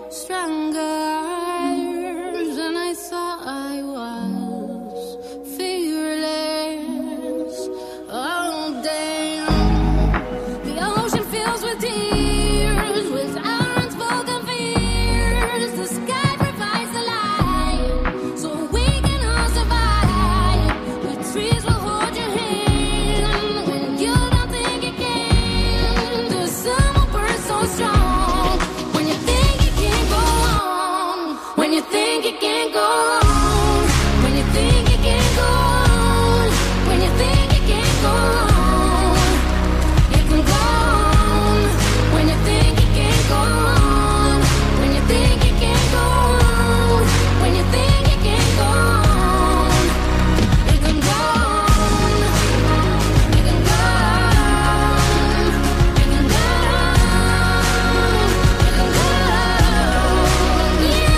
stronger than I thought I was, fearless. Oh damn, the ocean fills with tears, with our unspoken fears. The sky provides the light, so we can all survive. The trees will hold your hand when you don't think you can. The sun will burn so strong when you think you can't go on. When you think you can't go on. When you think you can't go on. When you think you can't go on. You can go on. When you think you can't go on. When you think you can't go on. When you think you can't go on. You can go on. You can go on. You can go on. You can go on. You can.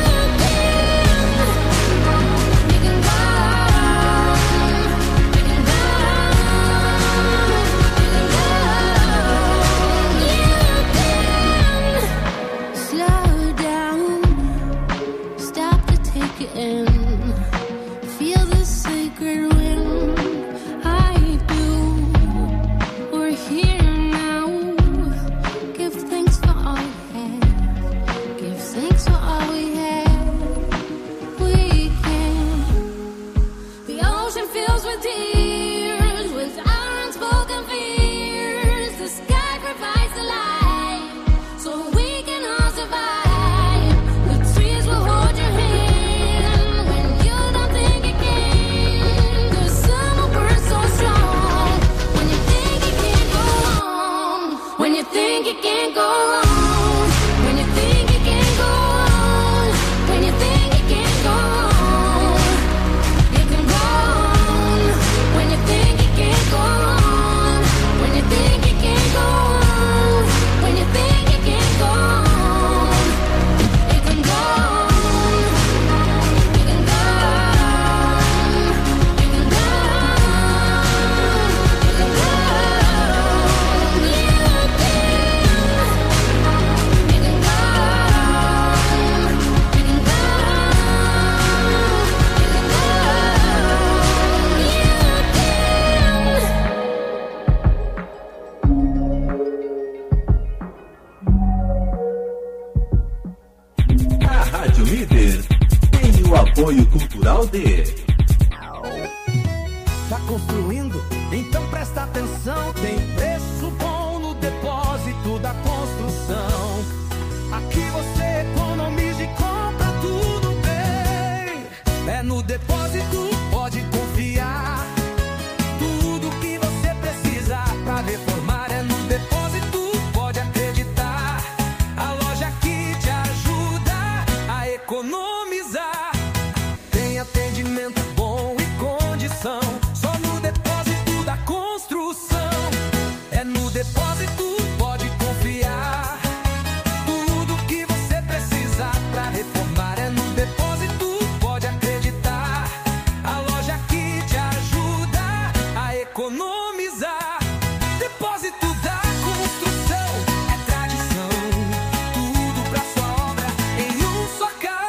You can go on. You can go on. You can. Slow down. Stop to take it in. Feel the sacred wind. I do. We're here now. Give thanks for all we have. Give thanks for all we have. We can. The ocean fills with tears, with our unspoken fears. The sky provides the light, so we can all survive. The trees will hold your hand when you don't think you can. The sun will burn so strong when you think you can't go on. When you think you can't go on. When you think you can't go on. When you think you can't go on. You can go on. When you think you can't go on. When you think you can't go on. When you think you can't go on. You can go on. You can go on. You can go on. You can go on. You can. You can go on. You can go A Rádio Líder tem o apoio cultural de... Tá construindo? Então presta atenção. Tem preço bom no depósito da construção. Aqui você economiza e compra tudo bem. É no depósito, pode confiar. Tudo que você precisa pra reformar é no depósito, pode acreditar. A loja que te ajuda a economizar. Tem atendimento bom e condição. Só no depósito da construção. É no depósito, pode confiar. Tudo que você precisa pra reformar é no depósito, pode acreditar. A loja que te ajuda a economizar. Depósito da construção é tradição. Tudo pra sua obra em um só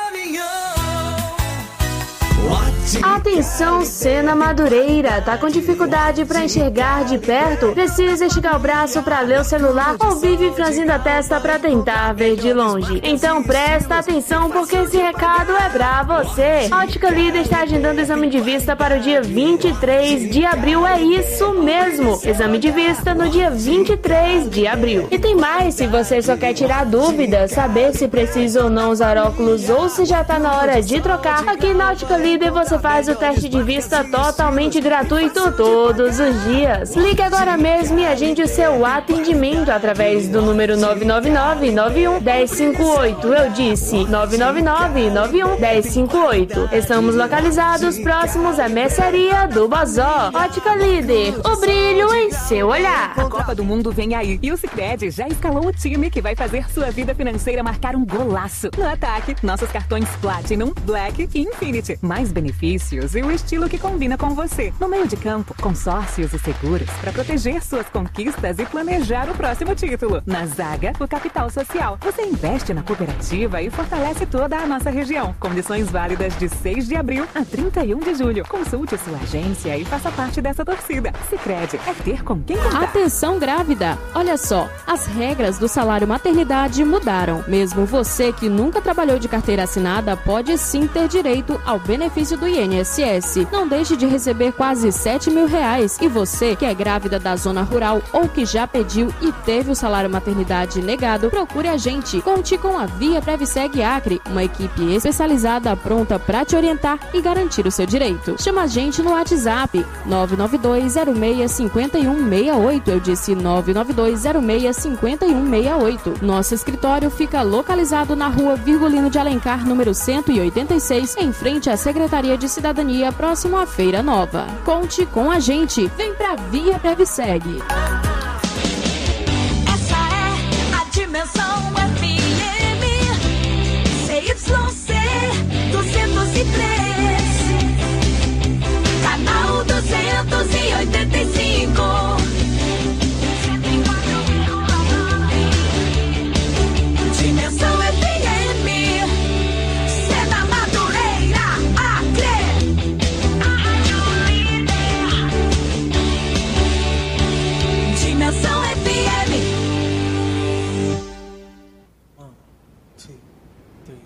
caminhão. Atenção, Sena Madureira, tá com dificuldade pra enxergar de perto? Precisa esticar o braço pra ler o celular ou vive franzindo a testa pra tentar ver de longe? Então presta atenção porque esse recado é pra você. A Ótica Líder está agendando exame de vista para o dia 23 de abril, é isso mesmo, exame de vista no dia 23 de abril. E tem mais, se você só quer tirar dúvidas, saber se precisa ou não usar óculos ou se já tá na hora de trocar, aqui na Ótica Líder você faz o teste de vista totalmente gratuito todos os dias. Ligue agora mesmo e agende o seu atendimento através do número 999-91-1058. Eu disse 999-91-1058. Estamos localizados próximos à mercearia do Bozó. Ótica Líder, o brilho em seu olhar. A Copa do Mundo vem aí e o Sicredi já escalou o time que vai fazer sua vida financeira marcar um golaço. No ataque, nossos cartões Platinum, Black e Infinity. Mais benefícios benefícios e o estilo que combina com você. No meio de campo, consórcios e seguros para proteger suas conquistas e planejar o próximo título. Na zaga, o capital social. Você investe na cooperativa e fortalece toda a nossa região. Condições válidas de 6 de abril a 31 de julho. Consulte sua agência e faça parte dessa torcida. Sicredi é ter com quem contar. Atenção grávida! Olha só, as regras do salário maternidade mudaram. Mesmo você que nunca trabalhou de carteira assinada pode sim ter direito ao benefício do INSS. Não deixe de receber quase R$7 mil. E você que é grávida da zona rural ou que já pediu e teve o salário maternidade negado, procure a gente. Conte com a Via Previseg Acre, uma equipe especializada pronta para te orientar e garantir o seu direito. Chama a gente no WhatsApp 992065168. Eu disse 992065168. Nosso escritório fica localizado na rua Virgulino de Alencar, número 186, em frente à Secretaria de Cidadania, próximo à Feira Nova. Conte com a gente. Vem pra Via Previseg. Essa é a Dimensão FM CYC 203, canal 285. Dimensão FM, Sena Madureira, Acre. Dimensão FM. 1, 2, 3.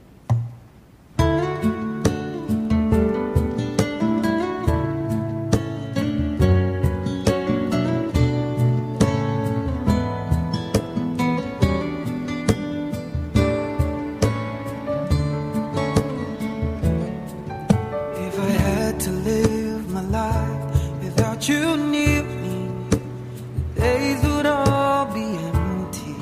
If I had to live my life without you near me, the days would all be empty.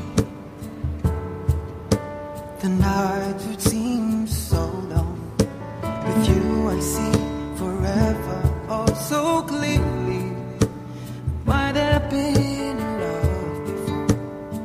The nights would seem so long. With you I see forever oh so clearly. Might have been in love before,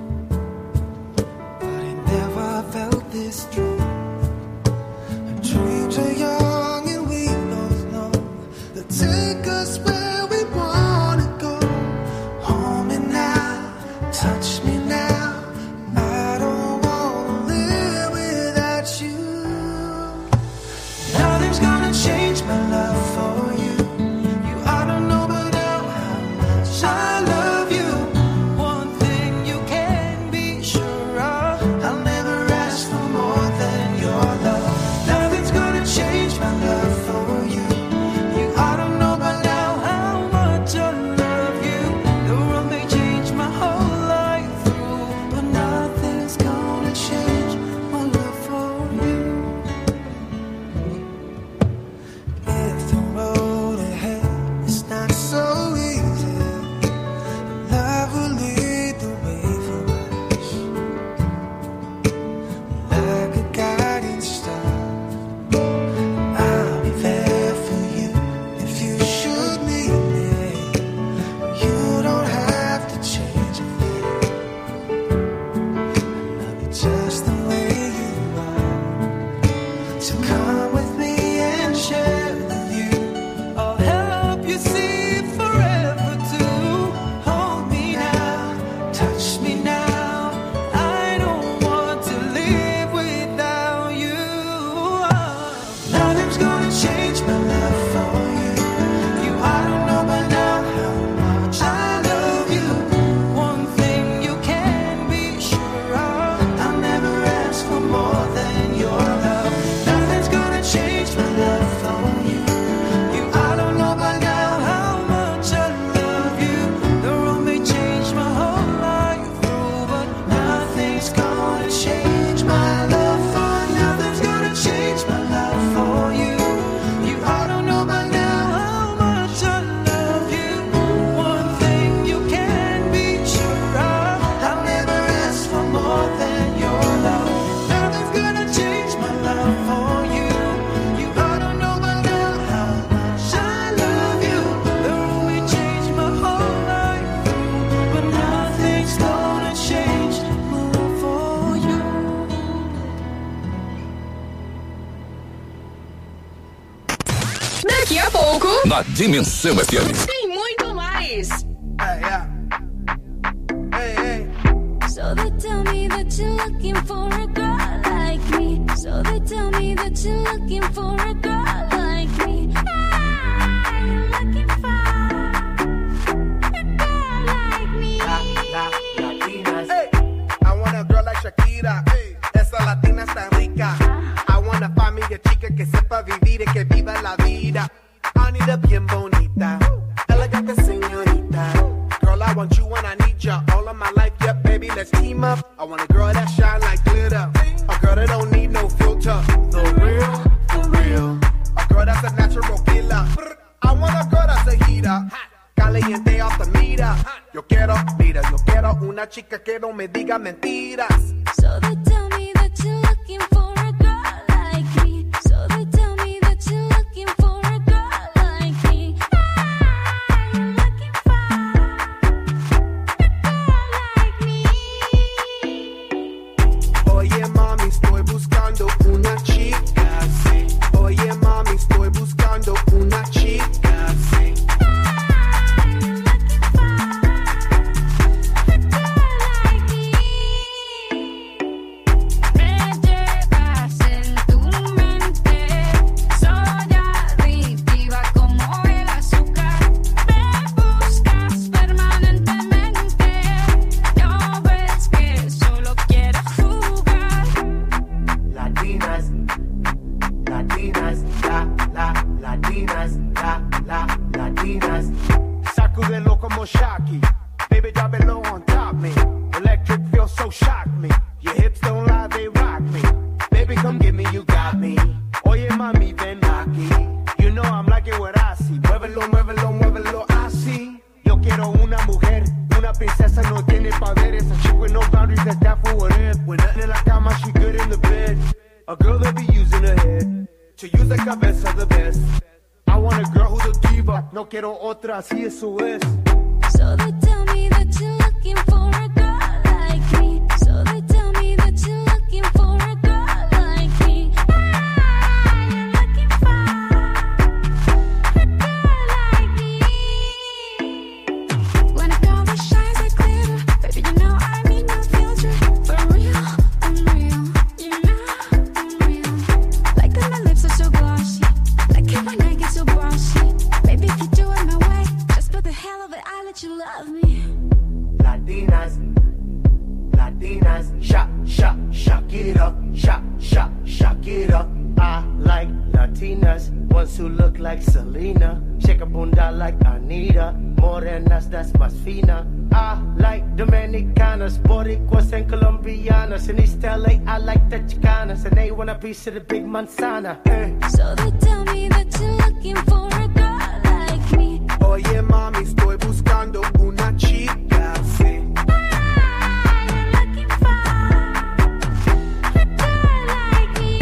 but I never felt this strong. Our dreams are young and we both know they'll take us where we wanna go. Hold me now, touch me now. I don't wanna live without you. Nothing's gonna change my love for you. You ought to know by now how much I love you. One thing you can be sure of, I'll never ask for more than Daqui a pouco, na Dimensão FM. tem muito mais. So they tell me that you're looking for a girl like me. So they tell me that you're looking for a girl like me. I'm looking for a girl like me. Latinas. Hey, I want a girl like Shakira. Hey, esa latina está rica. I want a familia chica que sepa vivir y que viva la vida. Anita bien bonita, elegante señorita. Girl, I want you when I need ya. All of my life, yep, baby, let's team up. I want a girl that shine like glitter. A girl that don't need no filter. The real, for real. A girl that's a natural killer. I want a girl that's a heater. Caliente off the meter. Yo quiero una chica que no me diga mentiras. So they tell me that you're looking for a girl like me. So they tell me that you're looking for a girl like me. I'm looking for a girl like me. Oye mami, estoy buscando una chica, sí. Oye mami, estoy buscando una chica, sí. Sacudelo como Shocky. Baby, drop it low on top me. Electric feels so shock me. Your hips don't lie, they rock me. Baby, come get me, you got me. Oye, mami, ven aquí. You know I'm like it what I see. Muévelo, muévelo, muévelo así. Yo quiero una mujer, una princesa, no tiene poderes. A chick with no boundaries, that's that for what it is. When nothing in la cama, she good in the bed. A girl that be using her head to use the cabeza the best. I want a girl who's a diva. No quiero otra, así eso es. So they tell me that you're looking for a girl like me. So they tell me that you're looking for a girl like me. I'm looking for a girl like me. When a girl that shines like glitter, baby, you know I need no filter. For real, I'm real. You know I'm real. Like that my lips are so glossy. Like it when I get so bossy. Baby, if you do it my way, just for the hell of it, I'll let you love me. Latinas, Latinas, shock it up, shock it up. I like Latinas, ones who look like Selena, shake a bunda like Anita, morenas that's más fina. I like Dominicanas, Boricuas and Colombianas. In East LA, I like the Chicanas, and they want a piece of the big manzana. So they tell me that you're looking for a girl like me. Oye mami, estoy buscando una chica, sí. I'm looking for a girl like me.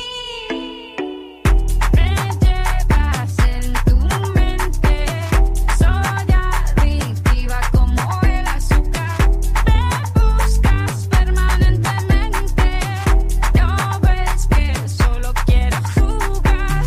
Me llevas en tu mente, soy adictiva como el azúcar. Me buscas permanentemente, no ves que solo quiero jugar.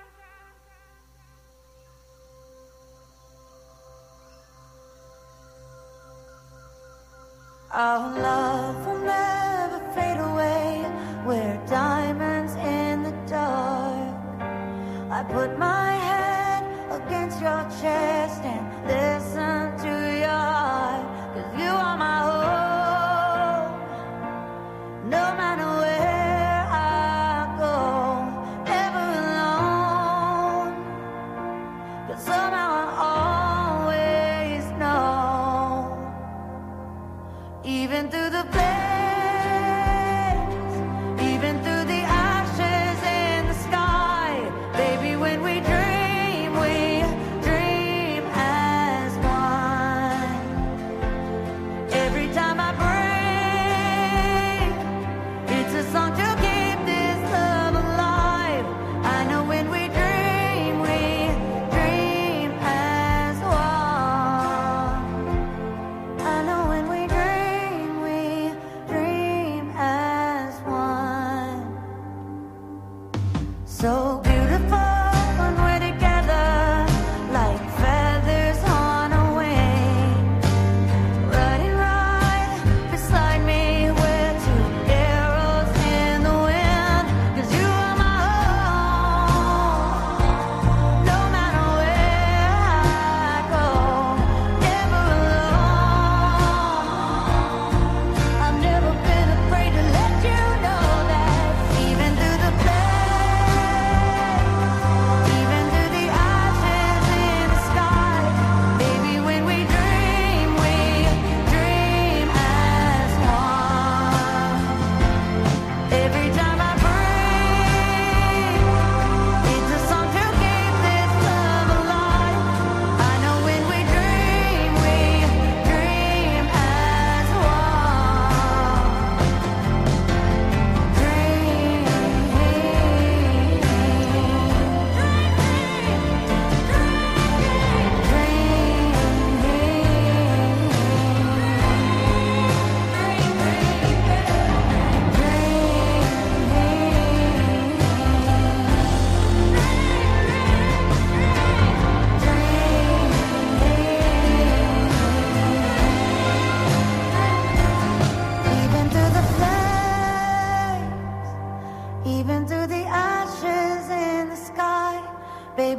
Our love will never fade away. We're diamonds in the dark. I put my head against your chest and listen to your heart. 'Cause you are my hope. No matter where I go, never alone. 'Cause somehow I always know. Even through the flames, even through the ashes in the sky, baby, when we dream as one. Every time I breathe, it's a song to keep this love alive. I know when we dream as one. I know when we dream as one. So beautiful when we're together.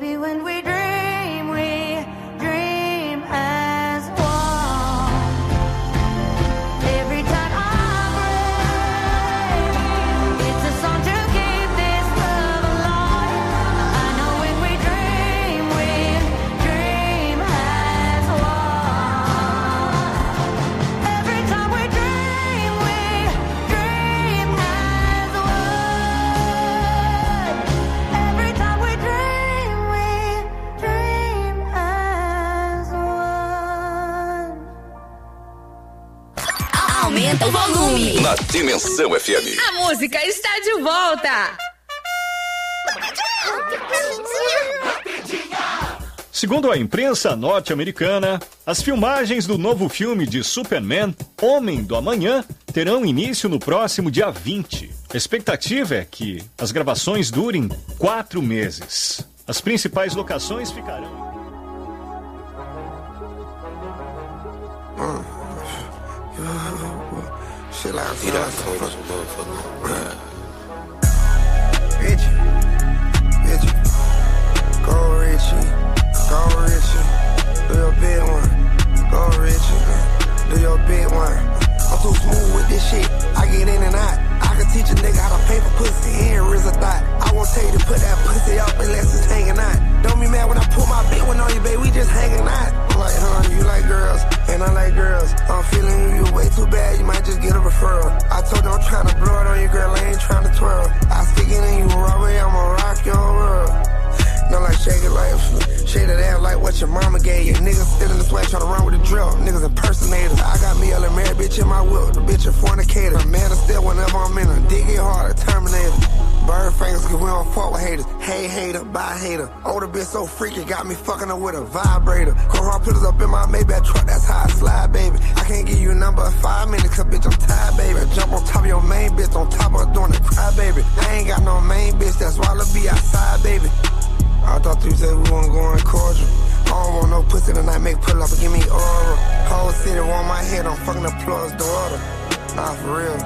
Baby, when we dream as one. Every time I break, it's a song to keep this love alive. I know when we dream as one. Every time we dream as one. Every time we dream as one. Aumenta o volume. Na Dimensão FM. A música está de volta. Segundo a imprensa norte-americana, as filmagens do novo filme de Superman, Homem do Amanhã, terão início no próximo dia 20. A expectativa é que as gravações durem 4 meses. As principais locações ficarão... Go Richie, do your big one. Go Richie, do your big one. I'm too smooth with this shit, I get in and out. I can teach a nigga how to pay for pussy, he ain't risk a thought. I won't tell you to put that pussy up unless it's hanging out. Don't be mad when I pull my big one on you, babe, we just hanging out. I'm like, you like girls, and I like girls. I'm feeling you way too bad, you might just get a referral. I told you I'm trying to blow it on you, girl, I ain't trying to twirl. I stick it in you, Robert, I'ma rock your world. Not like shake it like shake that ass like what your mama gave you. Niggas still in the sweat trying to run with the drill. Niggas impersonators. I got me a little married bitch in my whip. The bitch a fornicator. A man is still whenever I'm in her. Dig it hard, a Terminator. Bird fingers cause we don't fuck with haters. Hey hater, bye hater. Older bitch so freaky, got me fucking her with a vibrator. Cold hard put us up in my Maybach truck, that's how I slide, baby. I can't give you a number of 5 minutes, cause bitch I'm tired, baby. Jump on top of your main bitch, on top of her doing a cry, baby. I ain't got no main bitch, that's why I'll be outside, baby. I thought you said we wanna go in cordial. I don't want no pussy tonight, make pull up and give me oral. Whole city want my head, I'm fucking the plug's daughter. Nah, for real.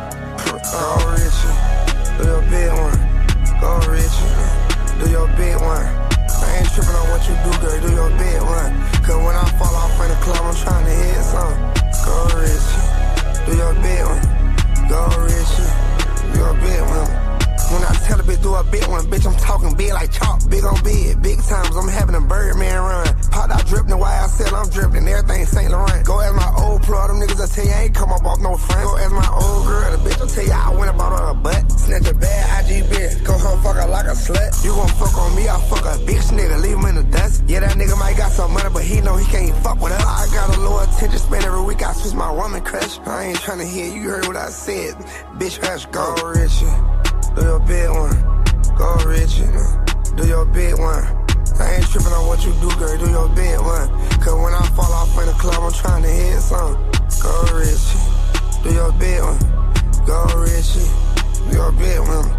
Go Richie, do your big one. Go Richie, do your big one. I ain't tripping on what you do, girl, do your big one. Cause when I fall off in the club, I'm trying to hit some. Go Richie, do your big one. Go Richie, do your big one. When I tell a bitch do a big one, bitch, I'm talking big like chalk, big on big. Big times, I'm having a Birdman run. Popped out dripping, the why I said I'm dripping, everything St. Laurent. Go ask my old plug, them niggas that tell you I ain't come up off no front. Go ask my old girl, the bitch will tell you I went about her butt. Snatch a bad IG bitch, go home fuck her like a slut. You gon' fuck on me, I fuck a bitch nigga, leave him in the dust. Yeah, that nigga might got some money, but he know he can't fuck with us. I got a low attention span every week, I switch my woman crush. I ain't tryna hear, you heard what I said. Bitch, hush, go Richie. Do your big one, go Richie, do your big one. I ain't tripping on what you do, girl, do your big one. Cause when I fall off in the club, I'm trying to hit some. Go Richie, do your big one. Go Richie, do your big one.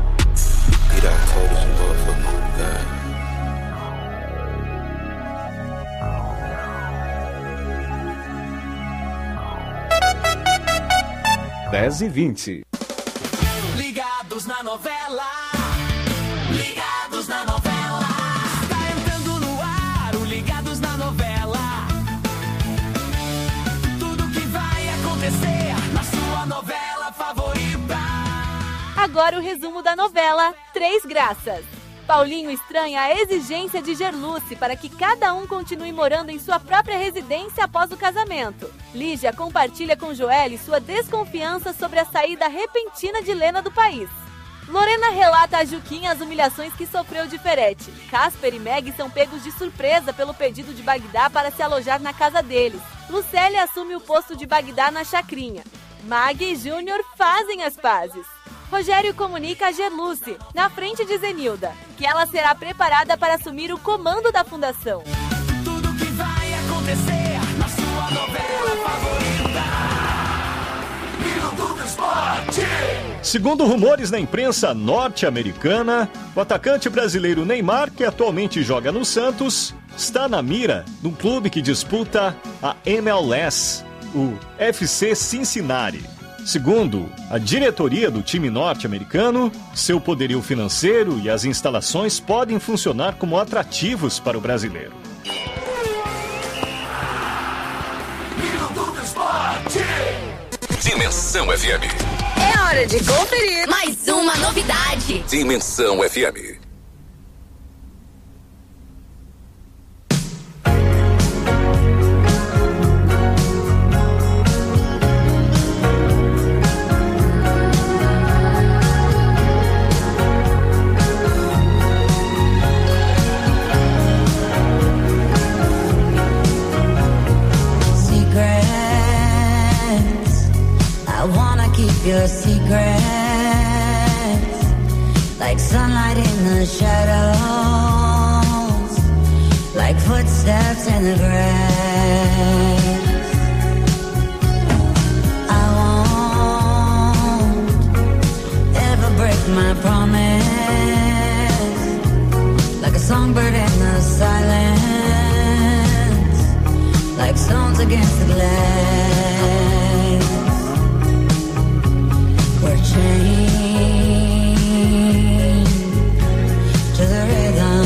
You done told us you motherfucking God. 10h20. Ligados na novela. Ligados na novela. Tá entrando no ar o Ligados na novela. Tudo que vai acontecer na sua novela favorita. Agora o resumo da novela Três Graças. Paulinho estranha a exigência de Gerluce para que cada um continue morando em sua própria residência após o casamento. Lígia compartilha com Joelle sua desconfiança sobre a saída repentina de Lena do país. Lorena relata a Juquinha as humilhações que sofreu de Ferete. Casper e Meg são pegos de surpresa pelo pedido de Bagdá para se alojar na casa deles. Lucélia assume o posto de Bagdá na chacrinha. Mag e Júnior fazem as pazes. Rogério comunica a Gerluce, na frente de Zenilda, que ela será preparada para assumir o comando da fundação. Tudo que vai acontecer na sua novela favorita. Minuto do Esporte. Segundo rumores na imprensa norte-americana, o atacante brasileiro Neymar, que atualmente joga no Santos, está na mira de um clube que disputa a MLS, o FC Cincinnati. Segundo a diretoria do time norte-americano, seu poderio financeiro e as instalações podem funcionar como atrativos para o brasileiro. Dimensão FM. É hora de conferir mais uma novidade. Dimensão FM. Your secrets, like sunlight in the shadows, like footsteps in the grass. I won't ever break my promise, like a songbird in the silence, like stones against the glass. We're chained to the rhythm.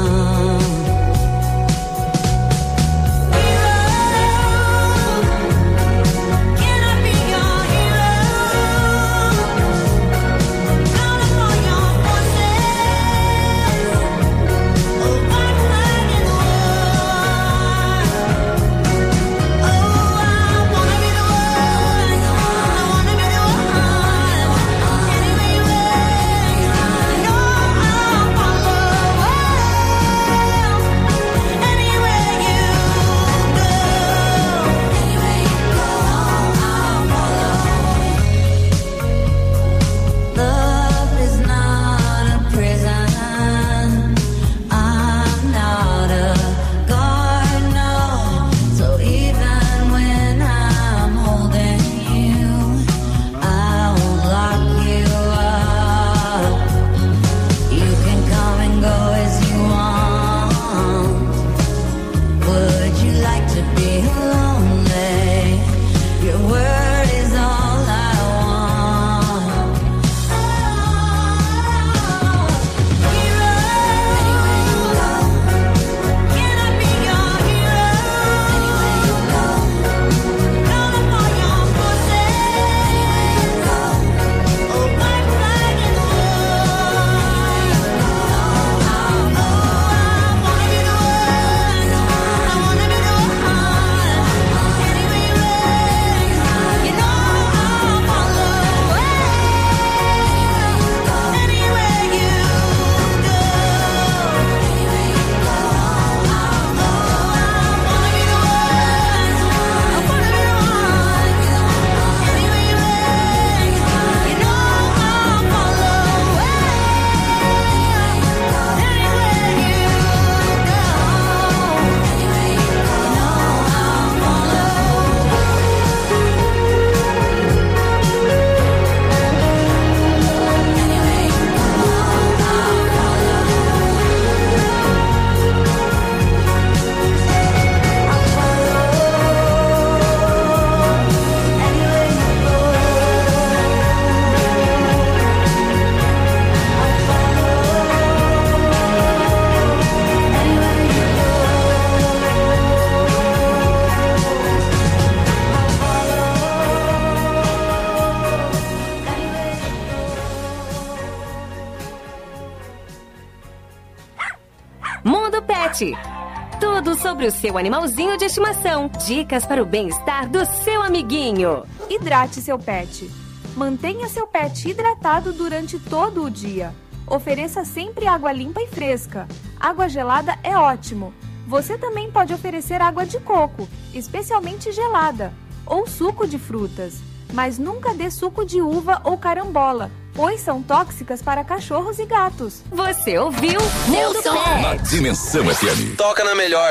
Tudo sobre o seu animalzinho de estimação. Dicas para o bem-estar do seu amiguinho. Hidrate seu pet. Mantenha seu pet hidratado durante todo o dia. Ofereça sempre água limpa e fresca. Água gelada é ótimo. Você também pode oferecer água de coco, especialmente gelada, ou suco de frutas. Mas nunca dê suco de uva ou carambola, pois são tóxicas para cachorros e gatos. Você ouviu? Mundo Pet. Na Dimensão FM. Toca na melhor.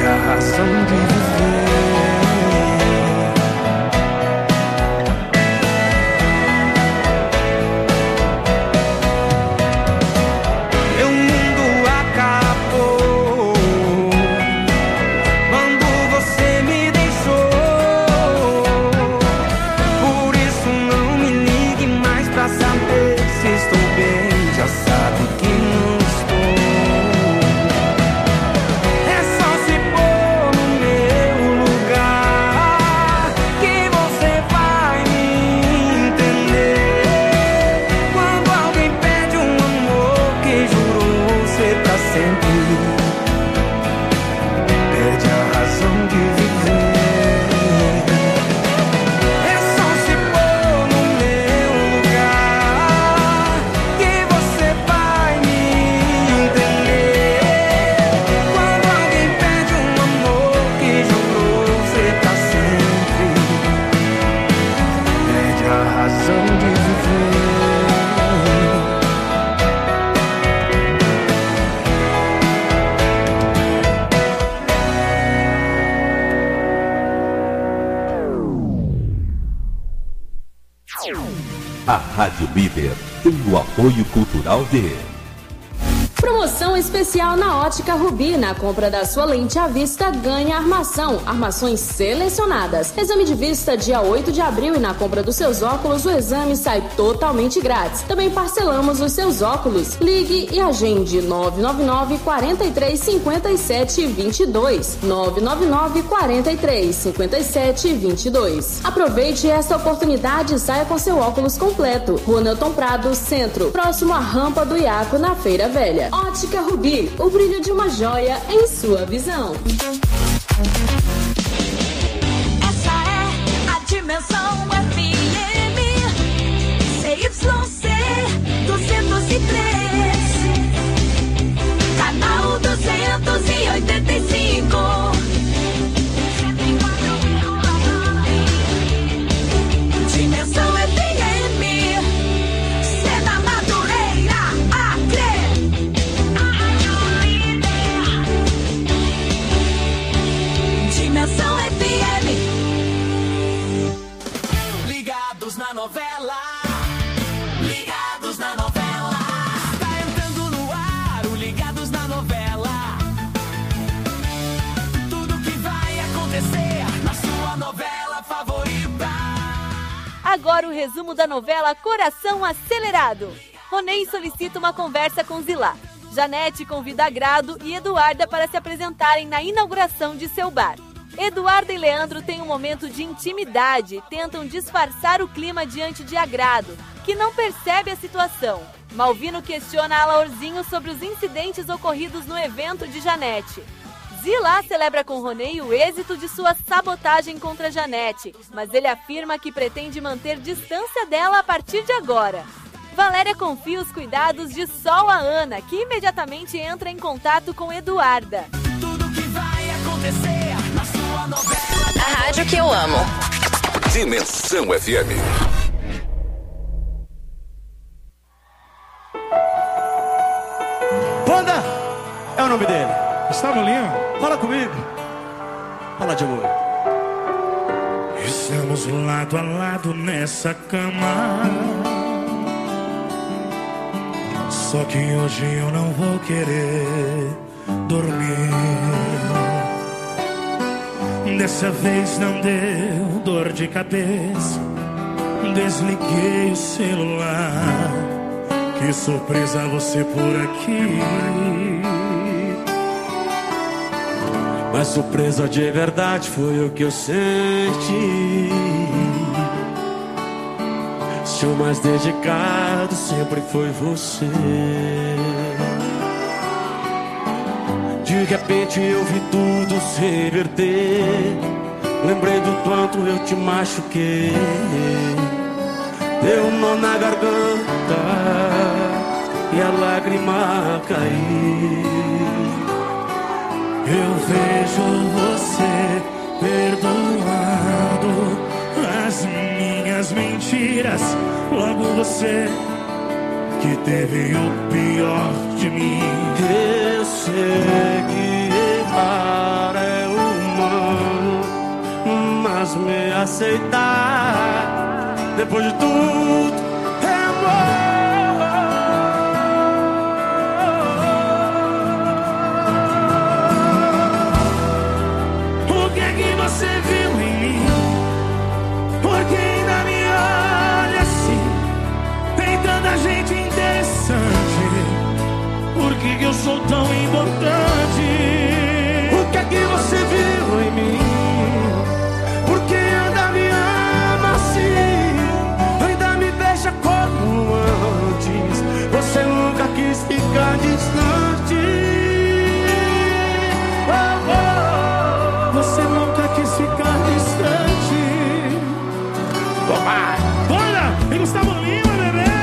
perde a razão de viver. Meu mundo acabou quando você me deixou. Por isso não me ligue mais pra saber se estou bem. Já sabe que não estou. É só se pôr no meu lugar que você vai me entender. Quando alguém perde um amor que jurou ser pra sempre, perde a razão de viver. É só se pôr no meu lugar que você vai me entender. Quando alguém perde um amor que jurou ser pra sempre, perde a razão de viver. A Rádio Líder tem o apoio cultural de... Promoção especial na Ótica Rubi. Na compra da sua lente à vista, ganha armação. Armações selecionadas. Exame de vista dia 8 de abril e na compra dos seus óculos, o exame sai totalmente grátis. Também parcelamos os seus óculos. Ligue e agende 999 43 57 22. 999 43 57 22. Aproveite esta oportunidade e saia com seu óculos completo. Rua Nelton Prado, Centro, próximo à rampa do Iaco, na Feira Velha. Ótica Rubi, o brilho de uma joia em sua visão. Essa é a Dimensão FM, CYC 203, canal 285. Dimensão FM, Sena Madureira, Acre. Dimensão FM. Ligados na novela. Ligados na novela. Tá entrando no ar o Ligados na novela. Tudo que vai acontecer na sua novela favorita. Agora o resumo da novela Coração Acelerado. Ronei solicita uma conversa com Zilá. Janete convida Agrado e Eduarda para se apresentarem na inauguração de seu bar. Eduarda e Leandro têm um momento de intimidade e tentam disfarçar o clima diante de Agrado, que não percebe a situação. Malvino questiona Alaorzinho sobre os incidentes ocorridos no evento de Janete. Zilá celebra com Ronei o êxito de sua sabotagem contra Janete, mas ele afirma que pretende manter distância dela a partir de agora. Valéria confia os cuidados de Sol a Ana, que imediatamente entra em contato com Eduarda. Tudo que vai acontecer na sua novela. A rádio que eu amo. Dimensão FM. Panda é o nome dele. Gustavo Lima, fala comigo. Fala de amor. Estamos lado a lado nessa cama. Só que hoje eu não vou querer dormir. Dessa vez não deu dor de cabeça. Desliguei o celular. Que surpresa você por aqui. Mas surpresa de verdade foi o que eu senti. Seu mais dedicado sempre foi você. De repente eu vi tudo se reverter. Lembrei do quanto eu te machuquei. Deu um nó na garganta e a lágrima caiu. Eu vejo você perdoando as minhas mentiras. Logo você que teve o pior de mim. Eu sei que errar é aceitar. Depois de tudo, é amor. O que é que você viu em mim? Porque ainda me olha assim. Tem tanta gente interessante. Por que eu sou tão importante? O que é que você viu em mim? Porque ainda me ama assim. Ainda me deixa como antes. Você nunca quis ficar distante. Oh, oh. Você nunca quis ficar distante. Opa! Bora! E Gustavo Lima, bebê!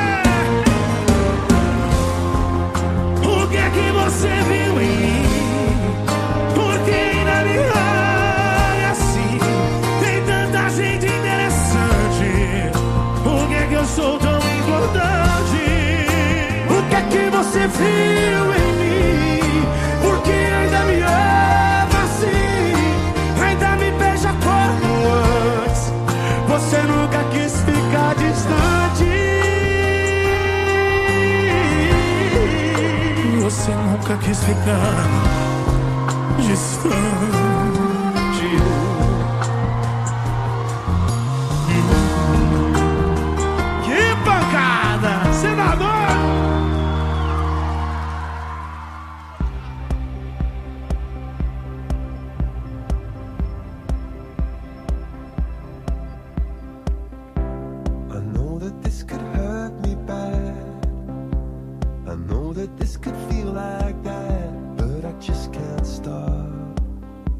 O que é que você viu em mim? Porque ainda me olha assim. Tem tanta gente interessante. Por que é que eu sou tão importante? O que é que você viu em mim? Porque ainda me ama assim. Ainda me beija como antes. Você nunca quis ficar distante. Você nunca quis ficar distante. Que pancada, senador! I know that this could hurt me bad. I know that this could feel like that, but I just can't stop.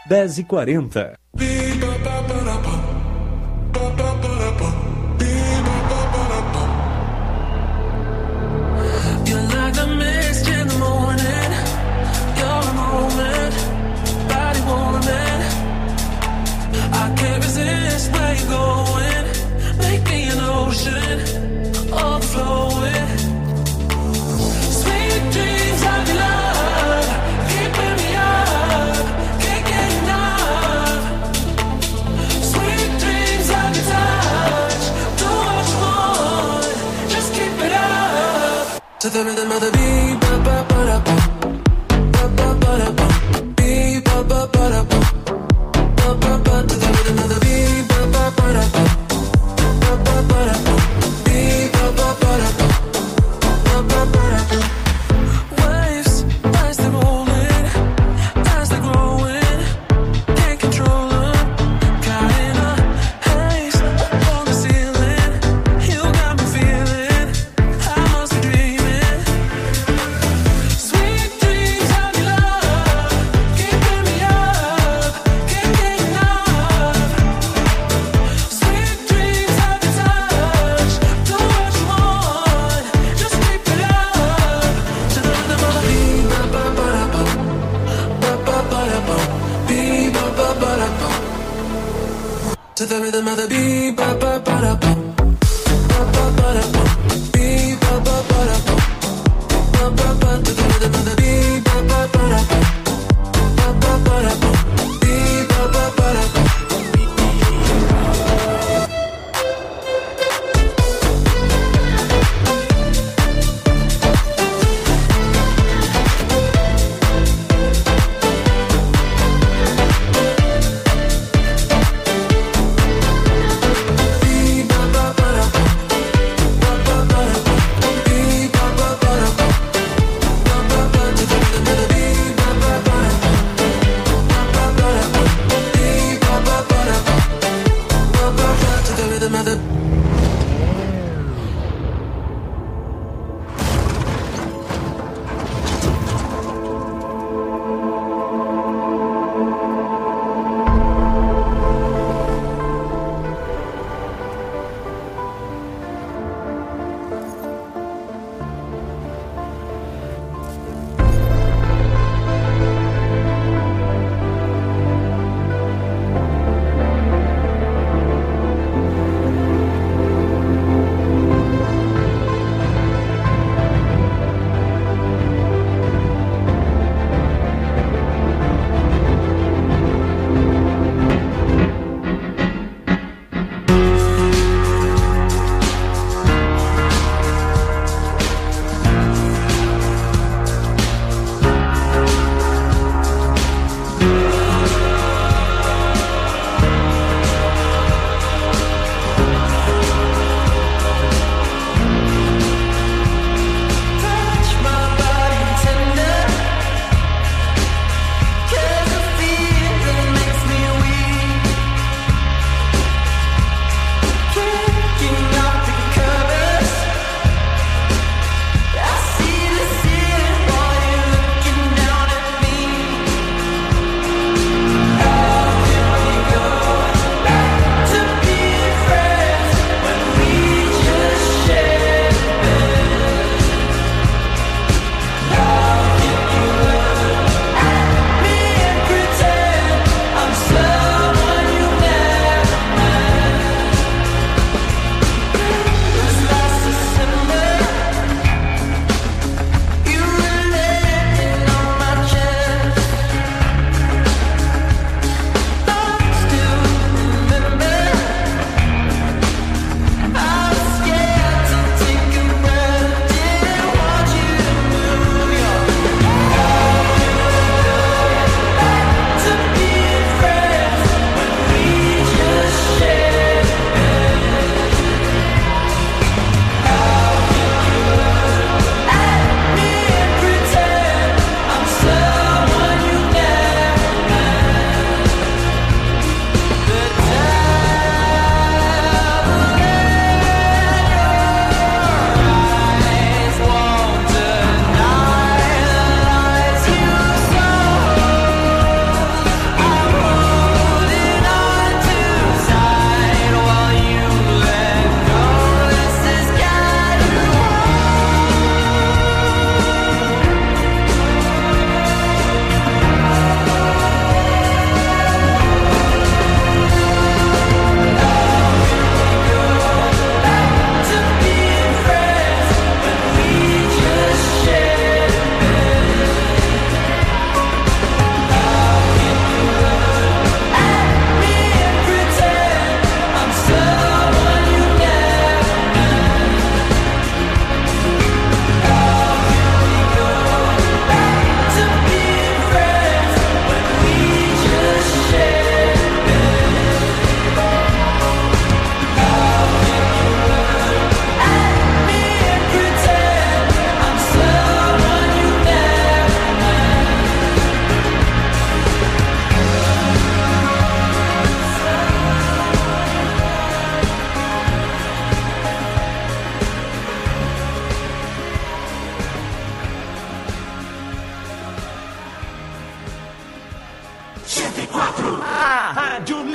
10h40. You're like the mist in the morning. You're a moment, body warming. I can't resist where you're going. Make me an ocean, overflowing. Sweet dreams of your love, keeping me up, can't get enough. Sweet dreams of your touch, do what you want, just keep it up. To the rhythm of the beat, ba ba ba da ba, ba ba ba da ba, beat ba ba ba da ba, ba ba ba. To the rhythm of the beat, ba ba ba da ba, ba ba ba da ba, beat ba ba ba da ba, ba ba ba da ba. Waves, as they're rolling, as they're growing, can't control them. Caught in a haze on the ceiling, you got me feeling I must be dreaming. Sweet dreams of your love, keeping me up, can't get enough. Sweet dreams of your touch, do what you want, just keep it up. To the rhythm of the beat, ba ba ba da ba, ba ba ba da ba, beat ba ba ba da ba. To the rhythm of the beat, ba ba ba da ba, ba ba ba da ba, beat ba ba ba da ba, ba ba ba. To the rhythm of the beat, ba ba ba da ba, ba ba ba da ba, beat ba ba ba da ba.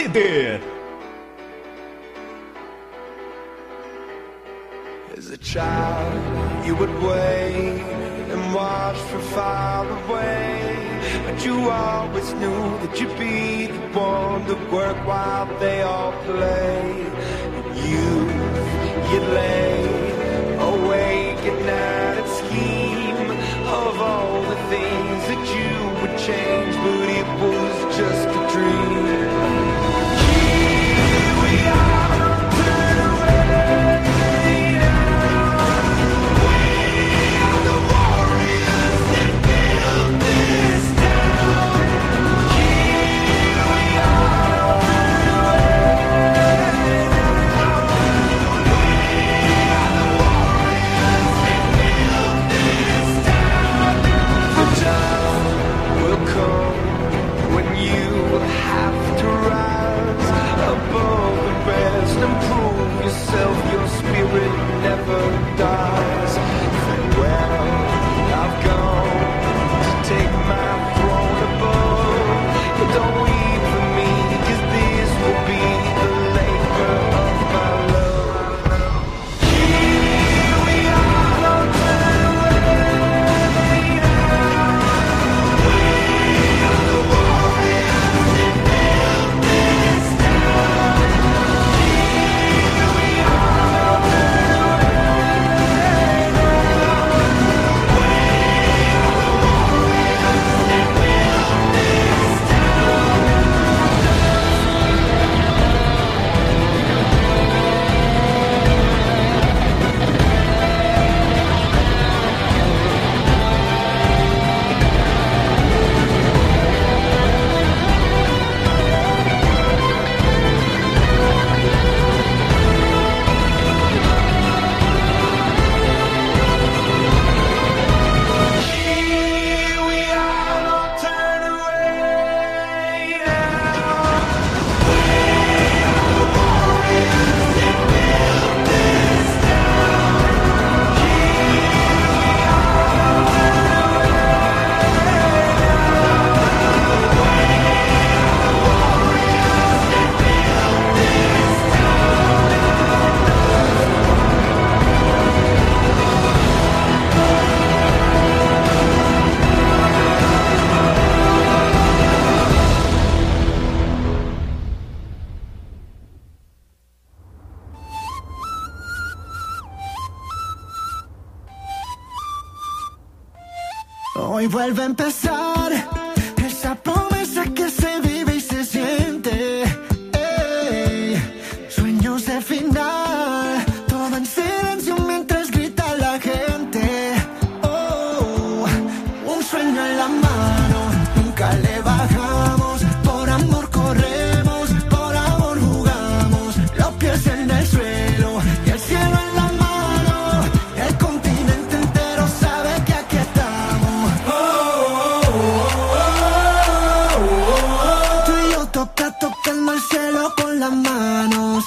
líder. As a child, you would wait and watch from far away, but you always knew that you'd be the one to work while they all play. And you'd lay awake at night and scheme of all the things that you would change, but it was just a dream. Here we are, don't turn away now. We are the warriors that built this town. Here we are, don't turn away now. We are the warriors that built this town. The time will come when you have to rise above the rest and prove yourself. Your spirit never dies. Farewell, I've gone to take my throne above, but don't weep for me, 'cause this will be the labor of my love. Here we are, don't turn away now. We are the warriors that built this town. Here we are, don't turn away now. We are the warriors that built this town. Here we are, don't turn away now. We are the warriors that built this town. Here we are, don't turn away now. We are the warriors that built this Hoy vuelve a empezar esa promesa que se vive y se siente. Ey, sueños de final, todo en silencio mientras grita la gente. Oh, un sueño en la mano, nunca le bajamos. Por amor corremos, por amor jugamos. Los pies en el suelo y el cielo en la mano. El continente entero sabe que aquí estamos. Tú y yo tocando el cielo con las manos.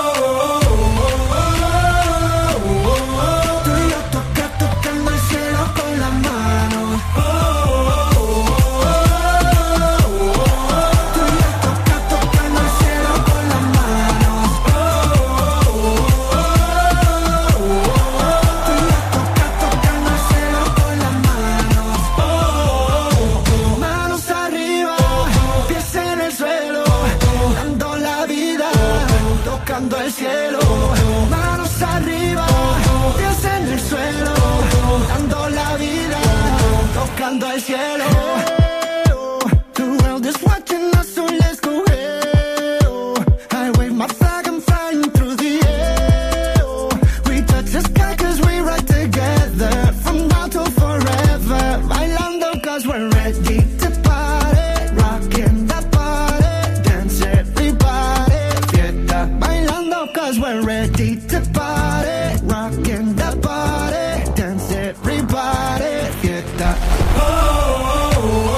Tú y yo tocando el cielo con las manos. Tú y yo tocando el cielo con las manos. Tú y yo tocando el cielo con las manos. Manos arriba, pies en el suelo, dando la vida, tocando el cielo. Manos arriba, pies en el suelo, dando la vida, tocando el cielo. The world is watching us, so let's go. I wave my flag, I'm flying through the air. We touch the sky 'cause we ride together, from now till forever. Bailando 'cause we're ready to party, rocking the party, dance everybody, fiesta. Bailando 'cause we're ready to party, rocking the party, dance everybody, fiesta. Oh, oh, oh.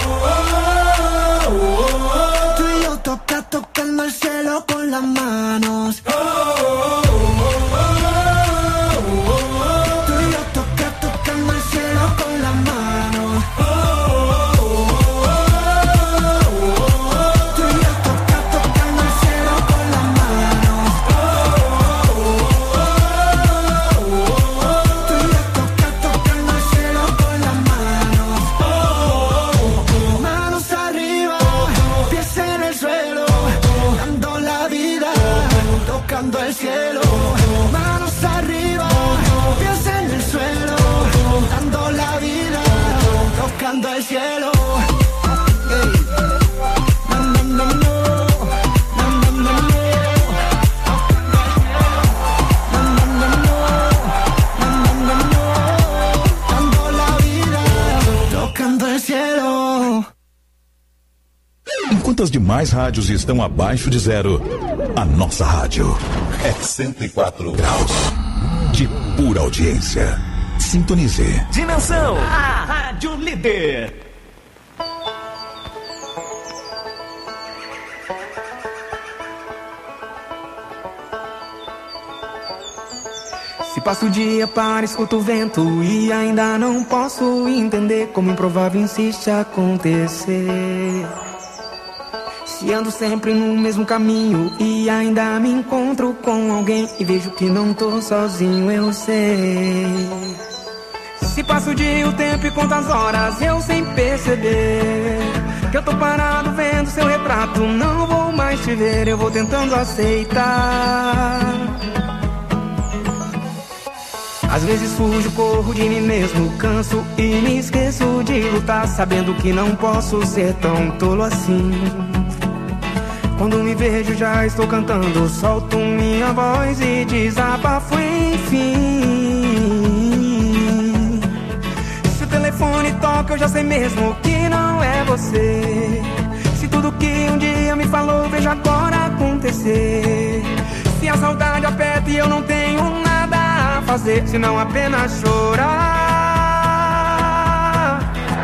Quantas demais rádios estão abaixo de zero? A nossa rádio é 104 graus de pura audiência. Sintonize. Dimensão, a rádio líder. Se passo o dia para escuto o vento e ainda não posso entender como improvável insiste acontecer. Se ando sempre no mesmo caminho e ainda me encontro com alguém e vejo que não tô sozinho, eu sei. Se passo o dia, o tempo e quantas horas eu sem perceber que eu tô parado vendo seu retrato, não vou mais te ver, eu vou tentando aceitar. Às vezes fujo, corro de mim mesmo, canso e me esqueço de lutar, sabendo que não posso ser tão tolo assim. Quando me vejo já estou cantando, solto minha voz e desabafo enfim. Se o telefone toca eu já sei mesmo que não é você. Se tudo que um dia me falou vejo agora acontecer. Se a saudade aperta e eu não tenho nada a fazer, senão apenas chorar.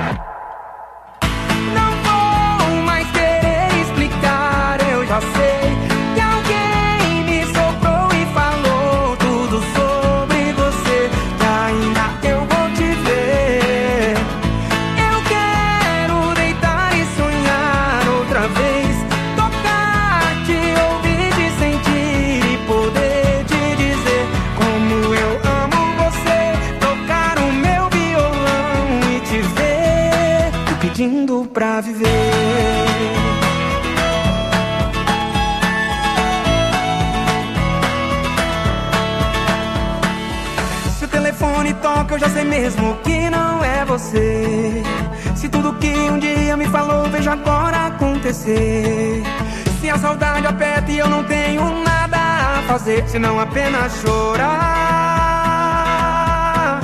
Não vou mais querer explicar, eu já sei que alguém me soprou e falou tudo sobre você, que ainda eu vou te ver. Eu quero deitar e sonhar outra vez, tocar, te ouvir, te sentir e poder te dizer como eu amo você, tocar o meu violão e te ver, te pedindo pra viver. Se o telefone toca eu já sei mesmo que não é você. Se tudo que um dia me falou vejo agora acontecer. Se a saudade aperta e eu não tenho nada a fazer, senão apenas chorar.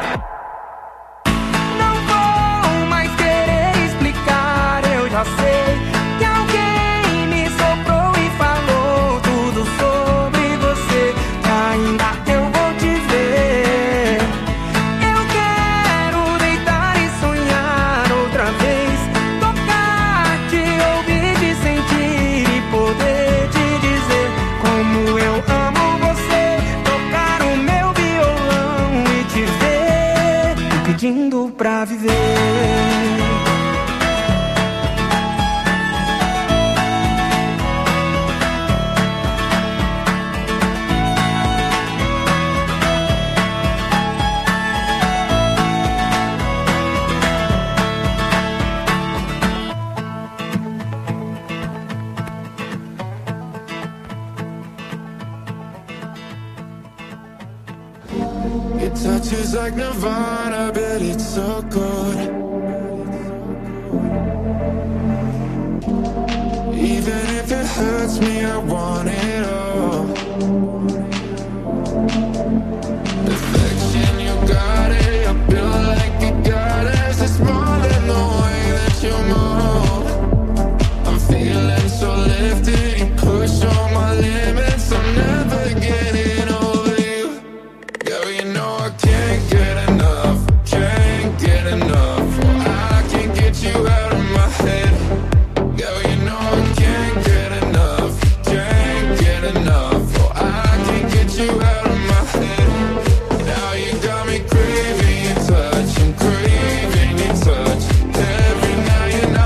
Não vou mais querer explicar, eu já sei que alguém me soprou e falou tudo sobre você, que ainda eu vou te ver. Eu quero deitar e sonhar outra vez, tocar, te ouvir, te sentir e poder te dizer como eu amo você, tocar o meu violão e te ver, te pedindo pra viver. Your touch is like Nirvana, but it's so good. Even if it hurts me, I want it all. Perfection, you got it. I feel like you got it. It's more than the way that you move. I'm feeling so lifted. You push all my limits. I'm never getting over you. Girl, you know I can't get enough. Can't get enough. I can't get you out of my head. Girl, you know I can't get enough. Can't get enough. I can't get you out of my head. Now you got me craving your touch. I'm craving your touch. Every night and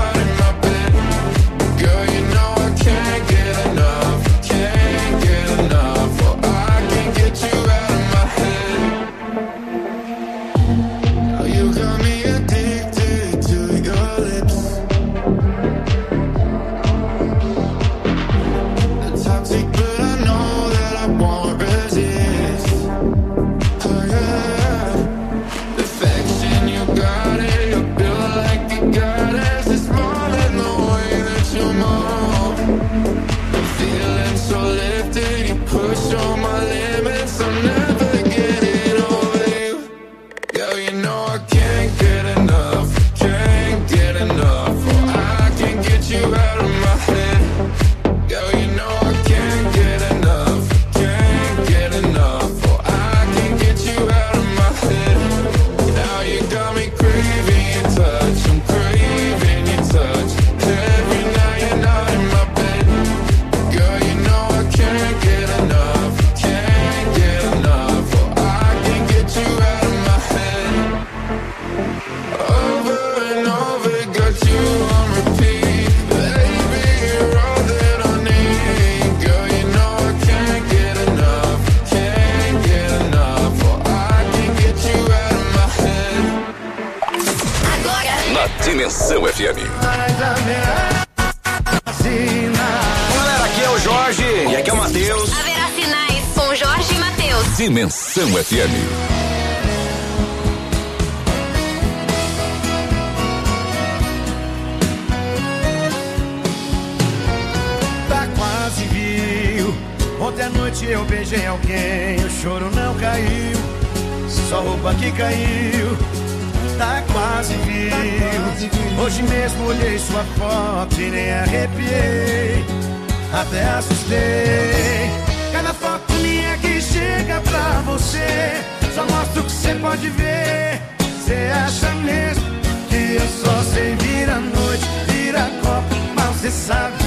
Dimensão FM. Galera, aqui é o Jorge e aqui é o Matheus. Haverá sinais com Jorge e Matheus. Dimensão FM. Tá quase viu. Ontem à noite eu beijei alguém, o choro não caiu, só roupa que caiu. Tá quase viu. Hoje mesmo olhei sua foto e nem arrepiei, até assustei. Cada foto minha que chega pra você só mostra o que você pode ver. Você acha mesmo que eu só sei vir à noite, vir a copa, mas você sabe